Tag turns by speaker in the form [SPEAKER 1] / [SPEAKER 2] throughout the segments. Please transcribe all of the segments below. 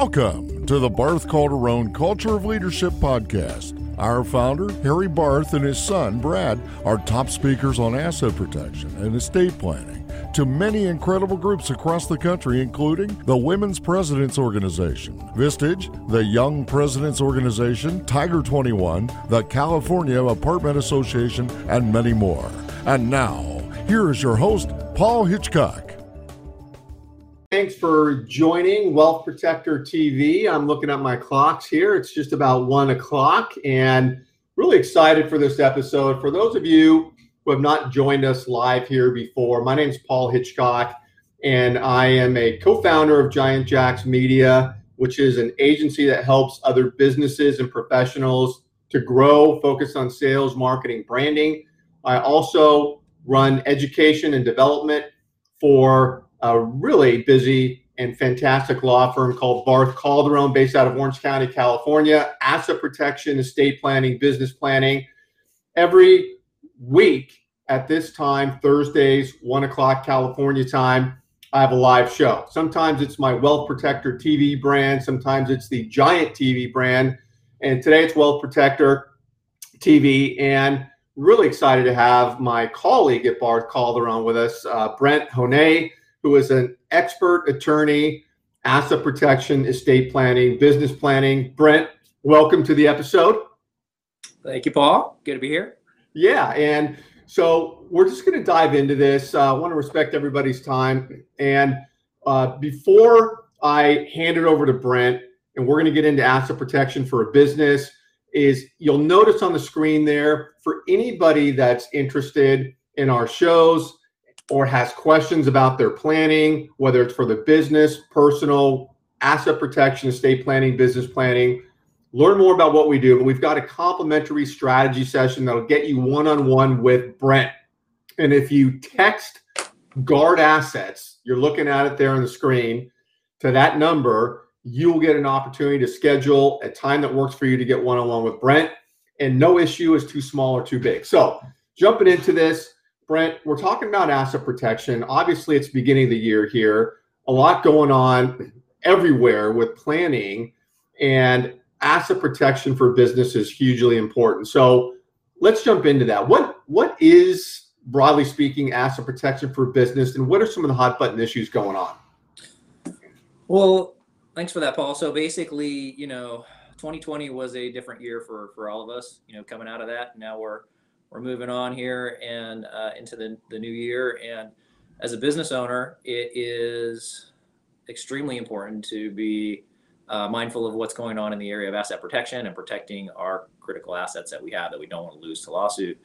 [SPEAKER 1] Welcome to the Barth Calderon Culture of Leadership podcast. Our founder, Harry Barth, and his son, Brad, are top speakers on asset protection and estate planning to many incredible groups across the country, including the Women's Presidents Organization, Vistage, the Young Presidents Organization, Tiger 21, the California Apartment Association, and many more. And now, here is your host, Paul Hitchcock.
[SPEAKER 2] Thanks for joining Wealth Protector TV. I'm looking at my clocks here. It's just about 1 o'clock and really excited for this episode. For those of you who have not joined us live here before, my name is Paul Hitchcock and I am a co-founder of Giant Jacks Media, which is an agency that helps other businesses and professionals to grow, focus on sales, marketing, branding. I also run education and development for a really busy and fantastic law firm called Barth Calderon, based out of Orange County, California. Asset protection, estate planning, business planning. Every week at this time, Thursdays, 1 o'clock California time, I have a live show. Sometimes it's my Wealth Protector TV brand. Sometimes it's the Giant TV brand. And today it's Wealth Protector TV. And really excited to have my colleague at Barth Calderon with us, Brent Honay, who is an expert attorney, asset protection, estate planning, business planning. Brent, welcome to the episode.
[SPEAKER 3] Thank you, Paul. Good to be here.
[SPEAKER 2] Yeah, and so we're just going to dive into this. I want to respect everybody's time. And before I hand it over to Brent, and we're going to get into asset protection for a business, is you'll notice on the screen there, for anybody that's interested in our shows or has questions about their planning, whether it's for the business, personal, asset protection, estate planning, business planning, learn more about what we do. But we've got a complimentary strategy session that'll get you one-on-one with Brent. And if you text Guard Assets, you're looking at it there on the screen, to that number, you'll get an opportunity to schedule a time that works for you to get one-on-one with Brent. And no issue is too small or too big. So jumping into this, Brent, we're talking about asset protection. Obviously, it's beginning of the year here. A lot going on everywhere with planning, and asset protection for business is hugely important. So let's jump into that. What is, broadly speaking, asset protection for business, and what are some of the hot button issues going on?
[SPEAKER 3] Well, thanks for that, Paul. So basically, 2020 was a different year for all of us, coming out of that. Now we're moving on here and into the new year. And as a business owner, it is extremely important to be mindful of what's going on in the area of asset protection and protecting our critical assets that we have that we don't want to lose to lawsuit.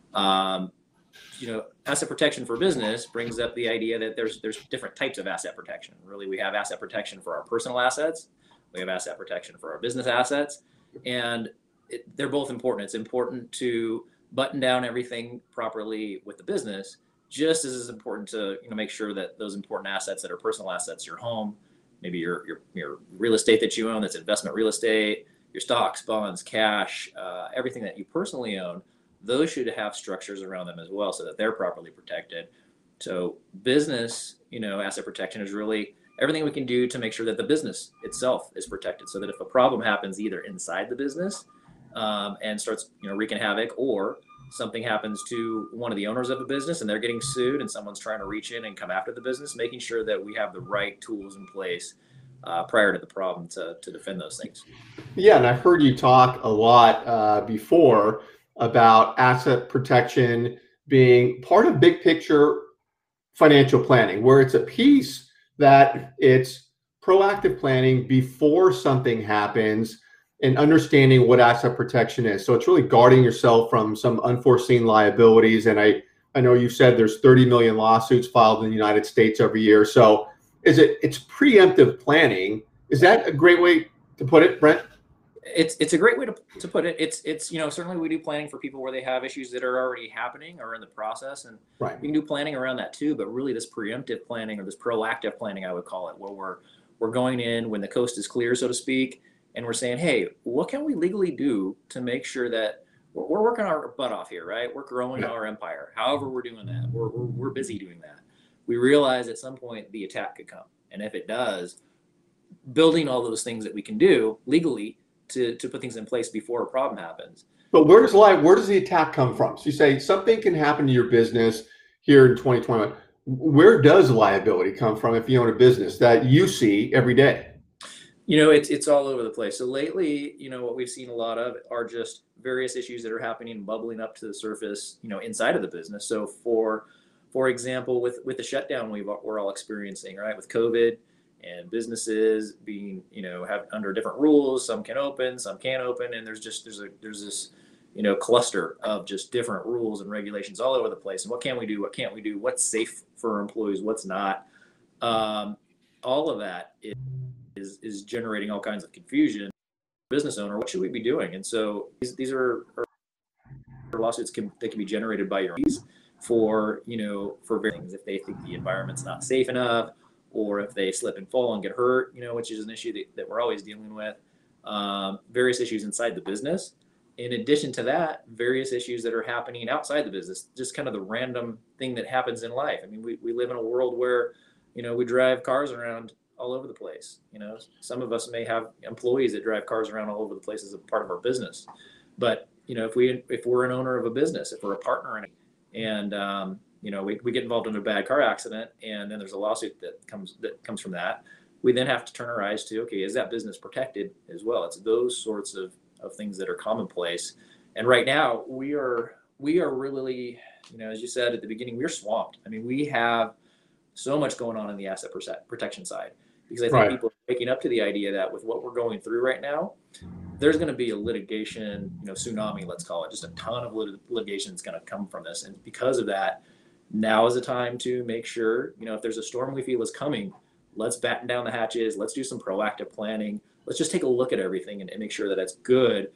[SPEAKER 3] Asset protection for business brings up the idea that there's different types of asset protection. Really, we have asset protection for our personal assets. We have asset protection for our business assets. And they're both important. It's important to button down everything properly with the business, just as it's important to make sure that those important assets that are personal assets, your home, maybe your real estate that you own, that's investment real estate, your stocks, bonds, cash, everything that you personally own, those should have structures around them as well so that they're properly protected. So business, asset protection is really everything we can do to make sure that the business itself is protected, so that if a problem happens either inside the business and starts wreaking havoc, or something happens to one of the owners of a business and they're getting sued and someone's trying to reach in and come after the business, making sure that we have the right tools in place prior to the problem to defend those things.
[SPEAKER 2] Yeah, and I've heard you talk a lot before about asset protection being part of big picture financial planning, where it's a piece that it's proactive planning before something happens and understanding what asset protection is. So it's really guarding yourself from some unforeseen liabilities. And I know you said there's 30 million lawsuits filed in the United States every year. So it's preemptive planning. Is that a great way to put it, Brent?
[SPEAKER 3] It's a great way to put it. It's certainly we do planning for people where they have issues that are already happening or in the process, and
[SPEAKER 2] right.
[SPEAKER 3] We can do planning around that too. But really, this preemptive planning, or this proactive planning, I would call it, where we're going in when the coast is clear, so to speak, and we're saying, hey, what can we legally do to make sure that we're working our butt off here, right? We're growing our empire. However we're doing that, we're busy doing that. We realize at some point the attack could come, and if it does, building all those things that we can do legally to put things in place before a problem happens.
[SPEAKER 2] But where does the attack come from? So you say something can happen to your business here in 2021. Where does liability come from if you own a business that you see every day?
[SPEAKER 3] It's all over the place. So lately, what we've seen a lot of are just various issues that are happening, bubbling up to the surface, inside of the business. So for example, with the shutdown we're all experiencing, right, with COVID and businesses being, have under different rules, some can open, some can't open, and there's this cluster of just different rules and regulations all over the place. And what can we do? What can't we do? What's safe for employees? What's not? All of that is generating all kinds of confusion. Business owner, what should we be doing? And so these are lawsuits that can be generated by your employees for various things. If they think the environment's not safe enough, or if they slip and fall and get hurt, which is an issue that we're always dealing with. Various issues inside the business. In addition to that, various issues that are happening outside the business, just kind of the random thing that happens in life. I mean, we live in a world where, we drive cars around all over the place. Some of us may have employees that drive cars around all over the place as a part of our business. But, if we're an owner of a business, if we're a partner in it, and, we get involved in a bad car accident, and then there's a lawsuit that comes from that, we then have to turn our eyes to, okay, is that business protected as well? It's those sorts of things that are commonplace. And right now we are really, as you said at the beginning, we're swamped. I mean, we have so much going on in the asset protection side, because I think people are waking up to the idea that with what we're going through right now, there's going to be a litigation, tsunami, let's call it, just a ton of litigation that's going to come from this. And because of that, now is the time to make sure, if there's a storm we feel is coming, let's batten down the hatches. Let's do some proactive planning. Let's just take a look at everything and make sure that it's good.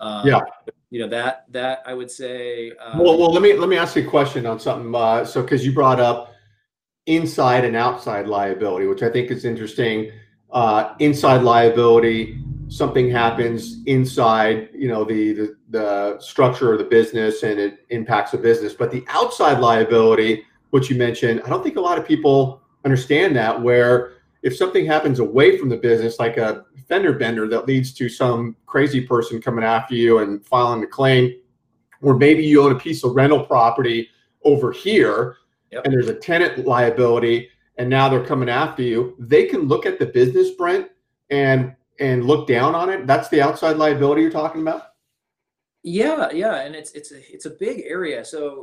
[SPEAKER 3] That I would say.
[SPEAKER 2] Well, let me ask you a question on something. Because you brought up inside and outside liability, which I think is interesting. Inside liability, something happens inside, the structure of the business, and it impacts the business. But the outside liability, which you mentioned, I don't think a lot of people understand that, where if something happens away from the business, like a fender bender that leads to some crazy person coming after you and filing a claim, or maybe you own a piece of rental property over here, and there's a tenant liability, and now they're coming after you, they can look at the business, Brent, and look down on it. That's the outside liability you're talking about?
[SPEAKER 3] Yeah, and it's a big area. So,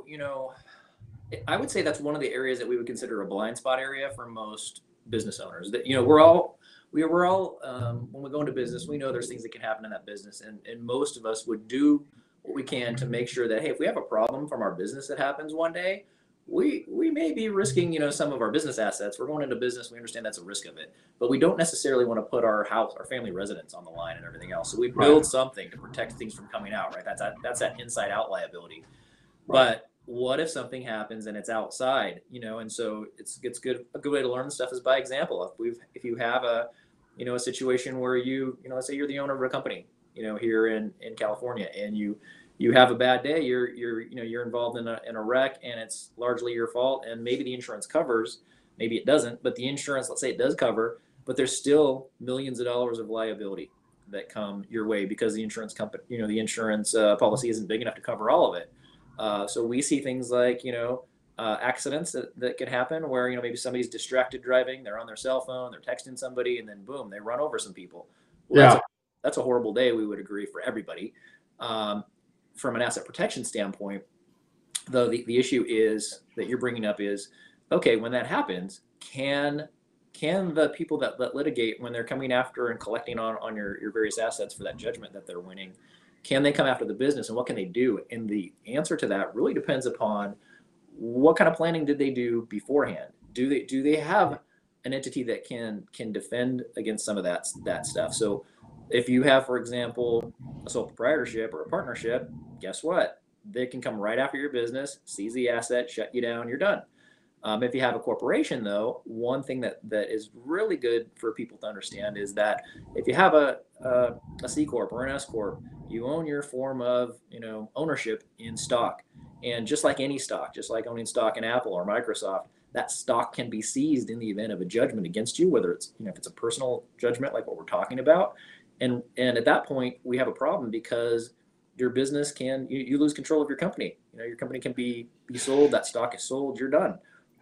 [SPEAKER 3] I would say that's one of the areas that we would consider a blind spot area for most business owners. That we're all when we go into business, we know there's things that can happen in that business, and most of us would do what we can to make sure that, hey, if we have a problem from our business that happens one day, we may be risking some of our business assets. We're going into business, we understand that's a risk of it, but we don't necessarily want to put our house, our family residence on the line and everything else. So we build something to protect things from coming out, right? That's that inside out liability. But what if something happens and it's outside, and so it's good. A good way to learn the stuff is by example. If you have a situation where let's say you're the owner of a company, here in California, and you have a bad day, you're involved in a wreck, and it's largely your fault, and maybe the insurance covers, maybe it doesn't, but the insurance, let's say it does cover, but there's still millions of dollars of liability that come your way because the insurance company, the insurance policy isn't big enough to cover all of it. So we see things like, accidents that could happen where, maybe somebody's distracted driving, they're on their cell phone, they're texting somebody, and then boom, they run over some people. Well, that's a horrible day, we would agree, for everybody. From an asset protection standpoint, though, the issue is that you're bringing up is, okay, when that happens, can the people that litigate, when they're coming after and collecting on your various assets for that judgment that they're winning, can they come after the business, and what can they do? And the answer to that really depends upon what kind of planning did they do beforehand. Do they have an entity that can defend against some of that stuff? So if you have, for example, a sole proprietorship or a partnership, guess what? They can come right after your business, seize the asset, shut you down, you're done. If you have a corporation, though, one thing that is really good for people to understand is that if you have a C Corp or an S Corp, you own your form of ownership in stock. And just like any stock, just like owning stock in Apple or Microsoft, that stock can be seized in the event of a judgment against you, whether it's, if it's a personal judgment like what we're talking about. And at that point, we have a problem because your business you lose control of your company. Your company can be sold, that stock is sold, you're done.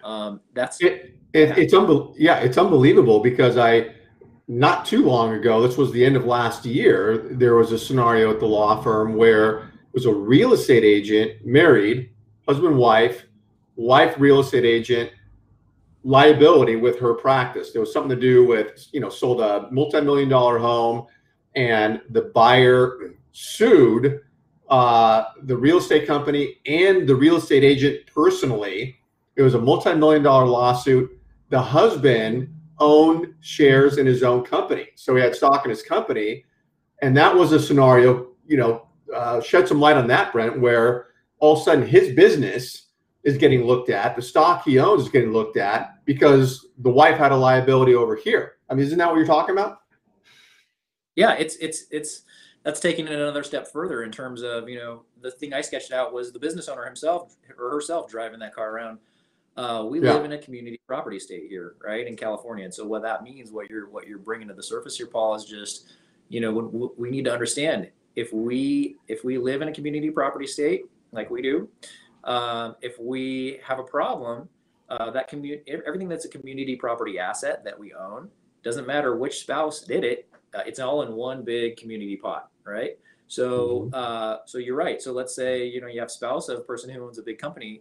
[SPEAKER 2] It's unbelievable because not too long ago, this was the end of last year, there was a scenario at the law firm where it was a real estate agent, married, husband, wife real estate agent, liability with her practice. There was something to do with, sold a multi-million-dollar home, and the buyer sued the real estate company and the real estate agent personally. It was a multi-million-dollar lawsuit. The husband owned shares in his own company, so he had stock in his company, and that was a scenario. Shed some light on that, Brent, where all of a sudden his business is getting looked at, the stock he owns is getting looked at because the wife had a liability over here. I mean, isn't that what you're talking about?
[SPEAKER 3] Yeah, it's that's taking it another step further in terms of, the thing I sketched out was the business owner himself or herself driving that car around. We live in a community property state here, right, in California. And so what that means, what you're bringing to the surface here, Paul, is just, when we need to understand if we live in a community property state like we do, if we have a problem, everything that's a community property asset that we own, doesn't matter which spouse did it, it's all in one big community pot, right? So, so you're right. So let's say, you have spouse of a person who owns a big company.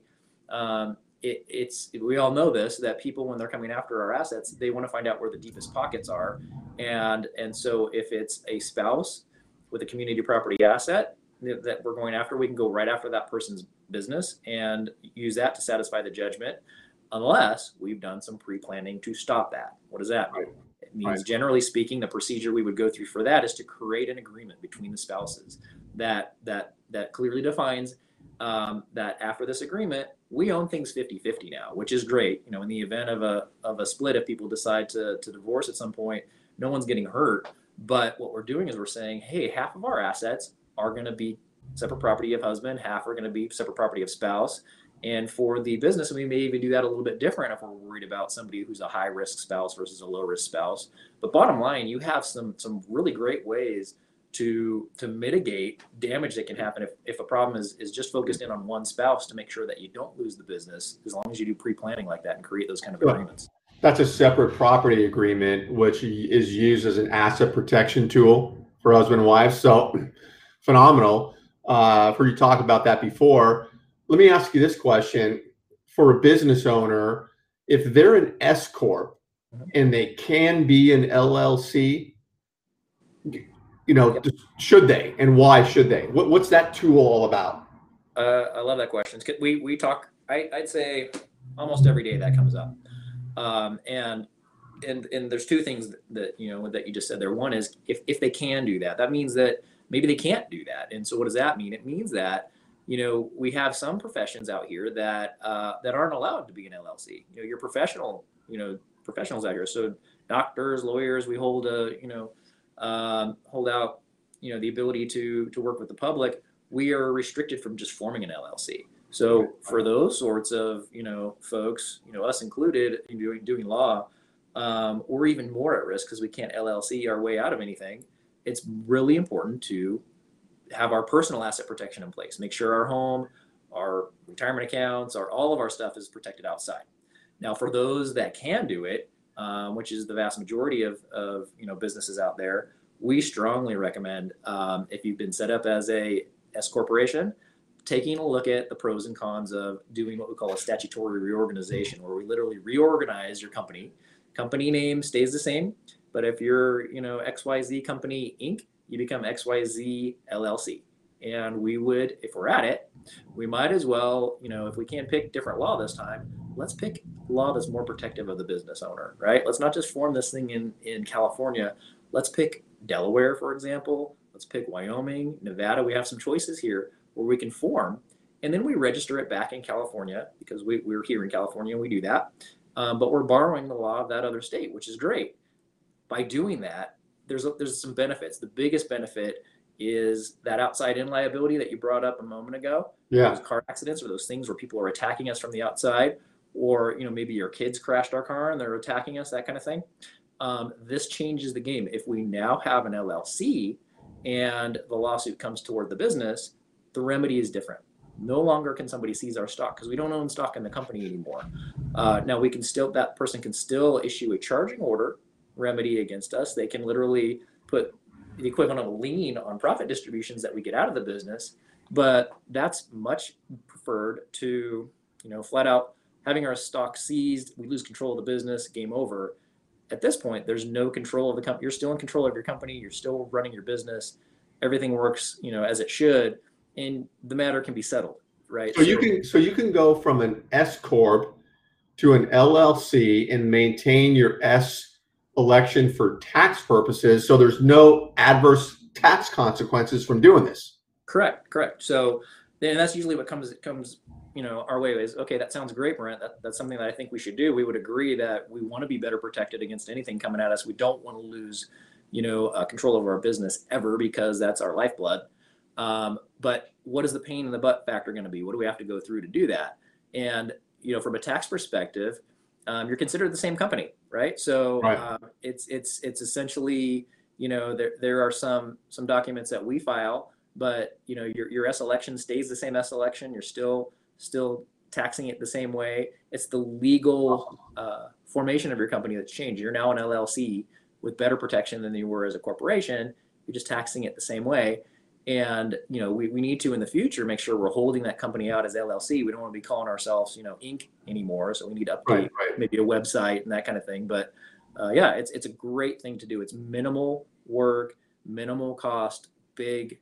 [SPEAKER 3] We all know this, that people, when they're coming after our assets, they want to find out where the deepest pockets are. And so if it's a spouse with a community property asset that we're going after, we can go right after that person's business and use that to satisfy the judgment, unless we've done some pre-planning to stop that. What does that mean? It means, generally speaking, the procedure we would go through for that is to create an agreement between the spouses that clearly defines that after this agreement, we own things 50-50 now, which is great. In the event of a split, if people decide to divorce at some point, no one's getting hurt. But what we're doing is we're saying, hey, half of our assets are going to be separate property of husband, half are going to be separate property of spouse. And for the business, we may even do that a little bit different if we're worried about somebody who's a high risk spouse versus a low risk spouse. But bottom line, you have some really great ways to mitigate damage that can happen if a problem is just focused in on one spouse, to make sure that you don't lose the business, as long as you do pre-planning like that and create those kind of agreements.
[SPEAKER 2] That's a separate property agreement, which is used as an asset protection tool for husband and wife. So phenomenal. I've heard you talk about that before. Let me ask you this question. For a business owner, if they're an S Corp and they can be an LLC, should they, and why should they? What's that tool all about?
[SPEAKER 3] I love that question. We talk, I'd say almost every day that comes up. And there's two things that you just said there. One is if they can do that, that means that maybe they can't do that. And so what does that mean? It means that, we have some professions out here that aren't allowed to be an LLC. Your professionals out here. So doctors, lawyers, we hold out, the ability to work with the public. We are restricted from just forming an LLC. So for those sorts of, folks, us included, doing law, we're even more at risk because we can't LLC our way out of anything. It's really important to have our personal asset protection in place. Make sure our home, our retirement accounts, all of our stuff is protected outside. Now, for those that can do it, which is the vast majority of businesses out there, we strongly recommend, if you've been set up as a S corporation, taking a look at the pros and cons of doing what we call a statutory reorganization, where we literally reorganize your company. Company name stays the same, but if you're, XYZ Company Inc., you become XYZ LLC. And we would, if we're at it, we might as well, if we can't pick different law this time, let's pick law that's more protective of the business owner, right? Let's not just form this thing in California. Let's pick Delaware, for example. Let's pick Wyoming, Nevada. We have some choices here where we can form, and then we register it back in California because we're here in California and we do that. But we're borrowing the law of that other state, which is great. By doing that, there's some benefits. The biggest benefit is that outside in liability that you brought up a moment ago.
[SPEAKER 2] Yeah.
[SPEAKER 3] Those car accidents or those things where people are attacking us from the outside. or maybe your kids crashed our car and they're attacking us, that kind of thing. This changes the game. If we now have an LLC and the lawsuit comes toward the business, the remedy is different. No longer can somebody seize our stock because we don't own stock in the company anymore. Now that person can still issue a charging order remedy against us. They can literally put the equivalent of a lien on profit distributions that we get out of the business, but that's much preferred to, flat out having our stock seized. We lose control of the business, game over. At this point, there's no control of the company. You're still in control of your company. You're still running your business. Everything works, as it should, and the matter can be settled, right?
[SPEAKER 2] So you can go from an S corp to an LLC and maintain your S election for tax purposes. So there's no adverse tax consequences from doing this.
[SPEAKER 3] Correct. So then that's usually what comes our way is, okay, that sounds great, Brent. That's something that I think we should do. We would agree that we want to be better protected against anything coming at us. We don't want to lose, control over our business ever, because that's our lifeblood. But what is the pain in the butt factor going to be? What do we have to go through to do that? And, from a tax perspective, you're considered the same company, right? So
[SPEAKER 2] right.
[SPEAKER 3] It's essentially, there are some documents that we file, but your S election stays the same S election. You're still taxing it the same way. It's the legal formation of your company that's changed. You're now an LLC with better protection than you were as a corporation. You're just taxing it the same way. And, we need to, in the future, make sure we're holding that company out as LLC. We don't want to be calling ourselves, Inc. anymore. So we need to update maybe a website and that kind of thing. But it's a great thing to do. It's minimal work, minimal cost, big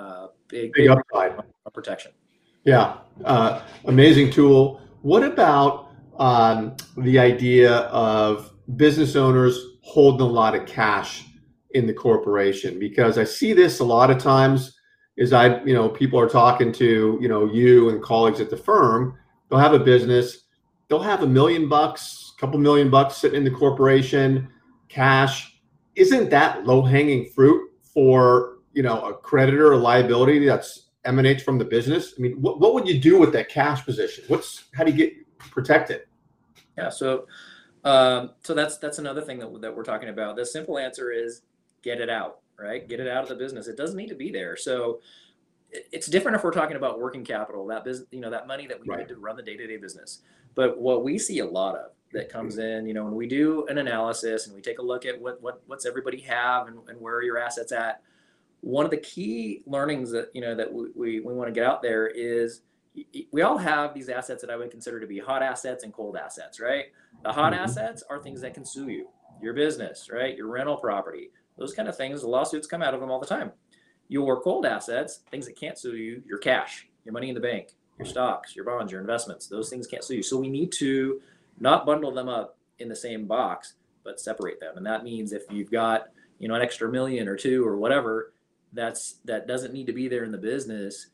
[SPEAKER 3] upside protection.
[SPEAKER 2] Yeah. Amazing tool. What about the idea of business owners holding a lot of cash in the corporation? Because I see this a lot of times as people are talking to, you and colleagues at the firm. They'll have a business, they'll have $1 million, couple $1 million sitting in the corporation, cash. Isn't that low-hanging fruit for, a creditor or liability that's emanates from the business? I mean, what would you do with that cash position? How do you get protected?
[SPEAKER 3] Yeah. So that's another thing that we're talking about. The simple answer is get it out, right? Get it out of the business. It doesn't need to be there. So it's different if we're talking about working capital, that business, that money that we need to run the day-to-day business. But what we see a lot of that comes in, when we do an analysis and we take a look at what's everybody have and where are your assets at. One of the key learnings that, that we want to get out there is we all have these assets that I would consider to be hot assets and cold assets, right? The hot assets are things that can sue you, your business, right? Your rental property, those kind of things. The lawsuits come out of them all the time. Your cold assets, things that can't sue you, your cash, your money in the bank, your stocks, your bonds, your investments, those things can't sue you. So we need to not bundle them up in the same box, but separate them. And that means if you've got, an extra $1 million or $2 million or whatever, that doesn't need to be there in the business.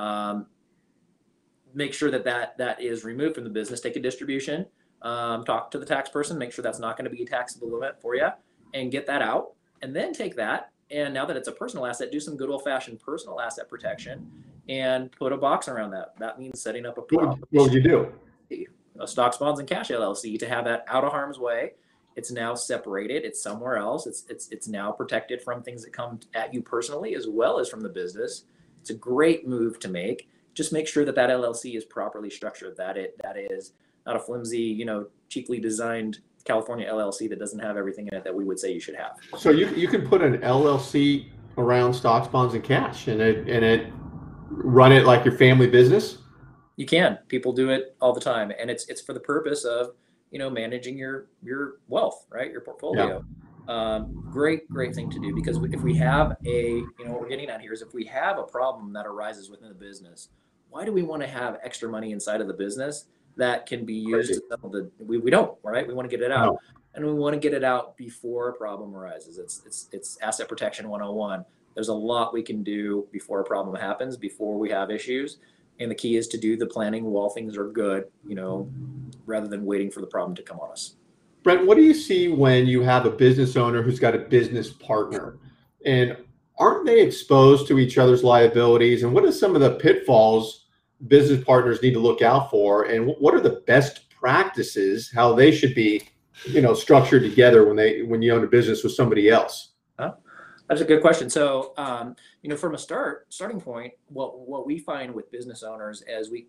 [SPEAKER 3] Make sure that is removed from the business. Take a distribution, talk to the tax person, make sure that's not going to be a taxable limit for you, and get that out. And then take that, and now that it's a personal asset, do some good old-fashioned personal asset protection and put a box around that. That means setting up
[SPEAKER 2] what would you do?
[SPEAKER 3] A stocks, bonds, and cash LLC to have that out of harm's way. It's now separated. It's somewhere else. It's now protected from things that come at you personally as well as from the business. It's a great move to make. Just make sure that LLC is properly structured. That is not a flimsy, cheaply designed California LLC that doesn't have everything in it that we would say you should have.
[SPEAKER 2] So you can put an LLC around stocks, bonds, and cash, and it run it like your family business.
[SPEAKER 3] You can. People do it all the time, and it's for the purpose of managing your wealth, right? Your portfolio. Yeah. Great thing to do, because if we have what we're getting at here is if we have a problem that arises within the business, why do we want to have extra money inside of the business that can be used to settle we don't, right? We want to get it out. No. And we want to get it out before a problem arises. It's asset protection 101. There's a lot we can do before a problem happens, before we have issues. And the key is to do the planning while things are good, rather than waiting for the problem to come on us.
[SPEAKER 2] Brent, what do you see when you have a business owner who's got a business partner? And aren't they exposed to each other's liabilities? And what are some of the pitfalls business partners need to look out for? And what are the best practices, how they should be, structured together when you own a business with somebody else?
[SPEAKER 3] That's a good question. So, from a starting point, what we find with business owners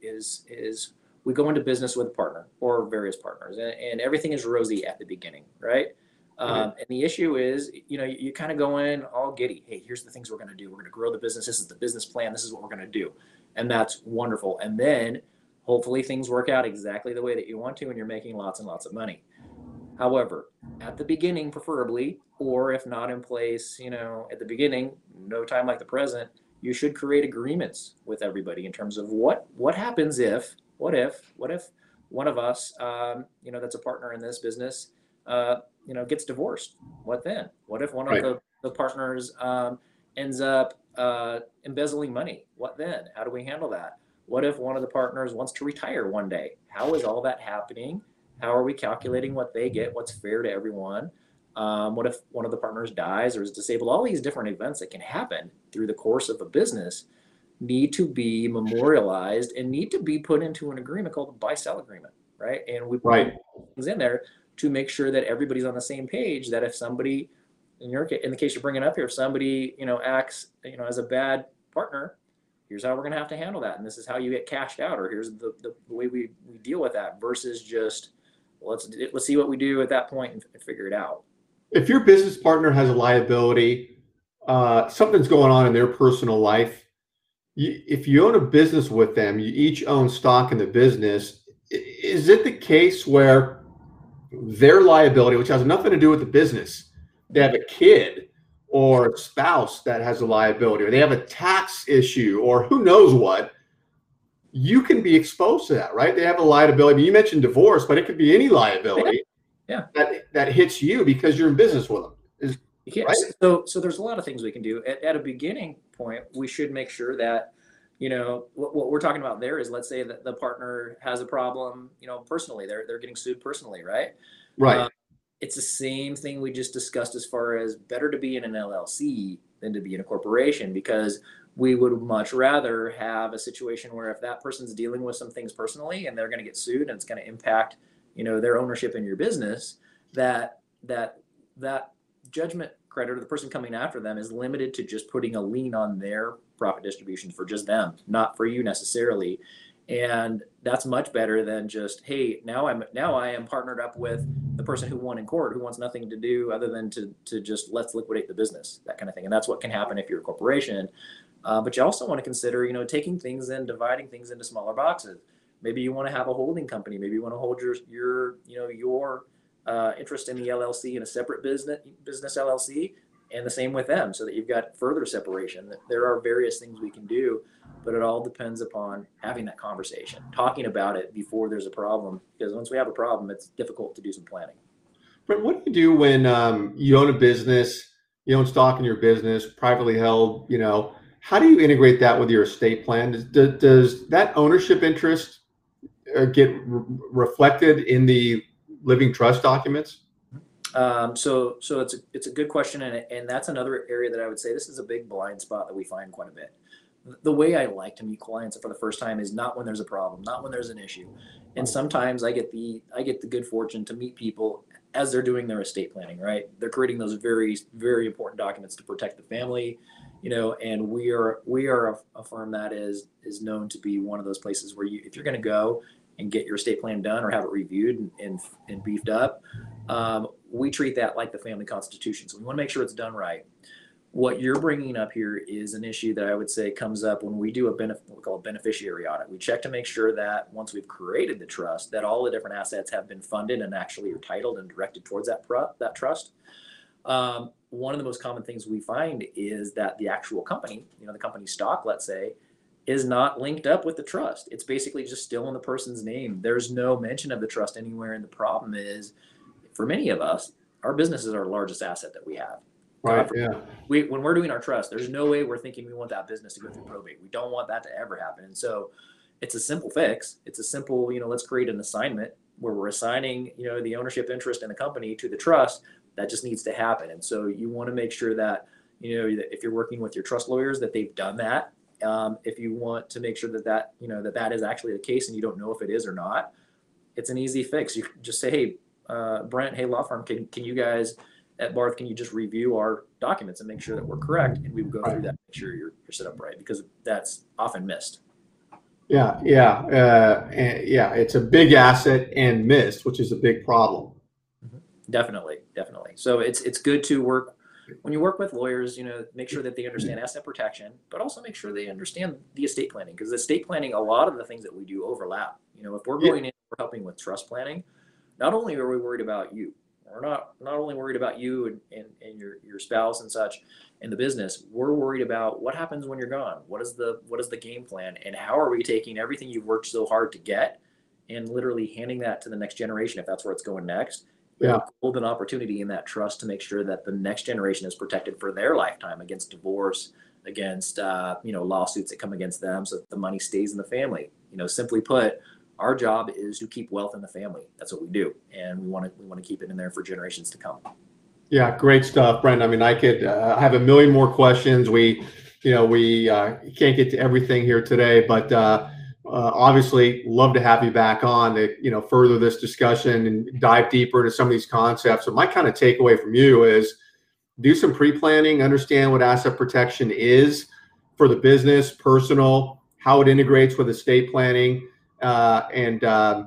[SPEAKER 3] is we go into business with a partner or various partners, and everything is rosy at the beginning, right? And the issue is, you kind of go in all giddy. Hey, here's the things we're going to do. We're going to grow the business. This is the business plan. This is what we're going to do, and that's wonderful. And then hopefully things work out exactly the way that you want to, and you're making lots and lots of money. However, at the beginning, preferably, or if not in place, at the beginning, no time like the present, you should create agreements with everybody in terms of what happens if one of us, that's a partner in this business, gets divorced. What then? What if one of the partners ends up embezzling money? What then? How do we handle that? What if one of the partners wants to retire one day? How is all that happening? How are we calculating what they get? What's fair to everyone? What if one of the partners dies or is disabled? All these different events that can happen through the course of a business need to be memorialized and need to be put into an agreement called the buy-sell agreement, right? And we put things in there to make sure that everybody's on the same page, that if somebody, in the case you're bringing up here, if somebody, acts, as a bad partner, here's how we're going to have to handle that. And this is how you get cashed out, or here's the way we deal with that, versus just, let's see what we do at that point and figure it out.
[SPEAKER 2] If your business partner has a liability, something's going on in their personal life, if you own a business with them, you each own stock in the business, is it the case where their liability, which has nothing to do with the business, they have a kid or a spouse that has a liability, or they have a tax issue, or who knows what, you can be exposed to that, right? They have a liability. You mentioned divorce, but it could be any liability that hits you because you're in business with them. Right?
[SPEAKER 3] So there's a lot of things we can do. At a beginning point, we should make sure that, what we're talking about there is, let's say that the partner has a problem, personally, they're getting sued personally, right?
[SPEAKER 2] Right.
[SPEAKER 3] It's the same thing we just discussed as far as better to be in an LLC than to be in a corporation, because we would much rather have a situation where if that person's dealing with some things personally and they're going to get sued and it's going to impact, their ownership in your business, that judgment creditor, the person coming after them, is limited to just putting a lien on their profit distribution for just them, not for you necessarily. And that's much better than just, hey, now I am partnered up with the person who won in court, who wants nothing to do other than to just let's liquidate the business, that kind of thing. And that's what can happen if you're a corporation. But you also want to consider, taking things and dividing things into smaller boxes. Maybe you want to have a holding company. Maybe you want to hold your interest in the LLC in a separate business LLC, and the same with them, so that you've got further separation. There are various things we can do, but it all depends upon having that conversation, talking about it before there's a problem, because once we have a problem, it's difficult to do some planning.
[SPEAKER 2] Brent, what do you do when you own a business, you own stock in your business, privately held, how do you integrate that with your estate plan? Does that ownership interest get reflected in the living trust documents?
[SPEAKER 3] So it's a good question, and that's another area that I would say this is a big blind spot that we find quite a bit. The way I like to meet clients for the first time is not when there's a problem, not when there's an issue. And sometimes I get the good fortune to meet people as they're doing their estate planning, right? They're creating those very, very important documents to protect the family, and we are a firm that is known to be one of those places where if you're going to go and get your estate plan done or have it reviewed and beefed up, we treat that like the family constitution. So we want to make sure it's done right. What you're bringing up here is an issue that I would say comes up when we do what we call a beneficiary audit. We check to make sure that once we've created the trust, that all the different assets have been funded and actually are titled and directed towards that trust. One of the most common things we find is that the actual company, the company stock, let's say, is not linked up with the trust. It's basically just still in the person's name. There's no mention of the trust anywhere. And the problem is, for many of us, our business is our largest asset that we have.
[SPEAKER 2] Right. Yeah.
[SPEAKER 3] When we're doing our trust, there's no way we're thinking we want that business to go through probate. We don't want that to ever happen. And so it's a simple fix. It's a simple, let's create an assignment where we're assigning, the ownership interest in the company to the trust. That just needs to happen. And so you want to make sure that, if you're working with your trust lawyers, that they've done that. If you want to make sure that is actually the case and you don't know if it is or not, it's an easy fix. You can just say, hey, Brent, hey, law firm, can you guys at Barth, can you just review our documents and make sure that we're correct? And we would go through that, make sure you're set up right, because that's often missed.
[SPEAKER 2] Yeah. It's a big asset and missed, which is a big problem.
[SPEAKER 3] Definitely. So it's good to work when you work with lawyers. Make sure that they understand asset protection, but also make sure they understand the estate planning, because estate planning, a lot of the things that we do overlap. If we're going in, we're helping with trust planning. Not only are we worried about you, we're not only worried about you and your spouse and such in the business. We're worried about what happens when you're gone. What is the game plan, and how are we taking everything you've worked so hard to get and literally handing that to the next generation, if that's where it's going next.
[SPEAKER 2] Yeah.
[SPEAKER 3] Hold an opportunity in that trust to make sure that the next generation is protected for their lifetime against divorce, against lawsuits that come against them, so that the money stays in the family. Simply put, our job is to keep wealth in the family. That's what we do, and we want to keep it in there for generations to come.
[SPEAKER 2] Yeah, great stuff, Brent. I mean, I could have a million more questions. We can't get to everything here today, but obviously love to have you back on to further this discussion and dive deeper into some of these concepts. So my kind of takeaway from you is do some pre-planning, understand what asset protection is for the business, personal, how it integrates with estate planning. Any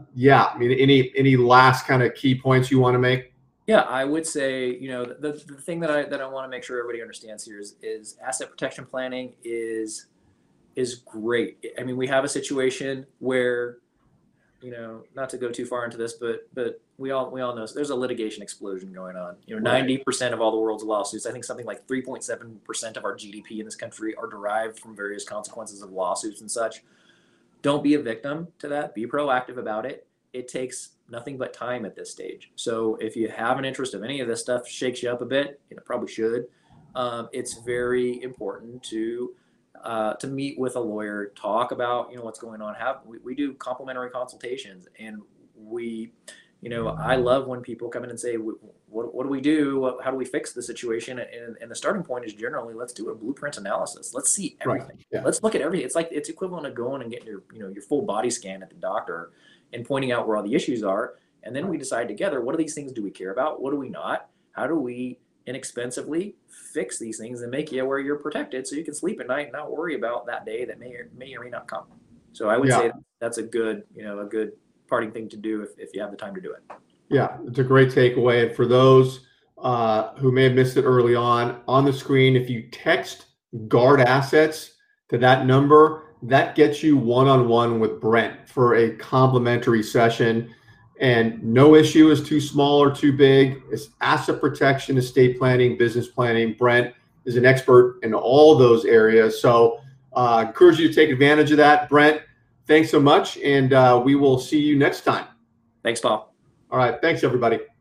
[SPEAKER 2] last kind of key points you want to make?
[SPEAKER 3] Yeah, I would say, the thing that I want to make sure everybody understands here is asset protection planning is great. I mean, we have a situation where, not to go too far into this, but we all know there's a litigation explosion going on. 90% of all the world's lawsuits, I think something like 3.7% of our GDP in this country are derived from various consequences of lawsuits and such. Don't be a victim to that. Be proactive about it. It takes nothing but time at this stage. So if you have an interest, if any of this stuff shakes you up a bit, probably should. It's very important to meet with a lawyer, talk about what's going on. We do complimentary consultations, and I love when people come in and say, what do we do? How do we fix the situation? And the starting point is generally, let's do a blueprint analysis. Let's see everything. Right. Yeah. Let's look at everything. It's equivalent to going and getting your full body scan at the doctor and pointing out where all the issues are. And then we decide together, what are these things do we care about? What do we not? How do we inexpensively fix these things and make you where you're protected so you can sleep at night and not worry about that day that may or may not come. So I would say that's a good parting thing to do if you have the time to do it.
[SPEAKER 2] Yeah, it's a great takeaway. And for those who may have missed it early on the screen, if you text Guard Assets to that number, that gets you one-on-one with Brent for a complimentary session. And no issue is too small or too big. It's asset protection, estate planning, business planning. Brent is an expert in all those areas. So encourage you to take advantage of that. Brent, thanks so much. And we will see you next time.
[SPEAKER 3] Thanks, Paul.
[SPEAKER 2] All right. Thanks, everybody.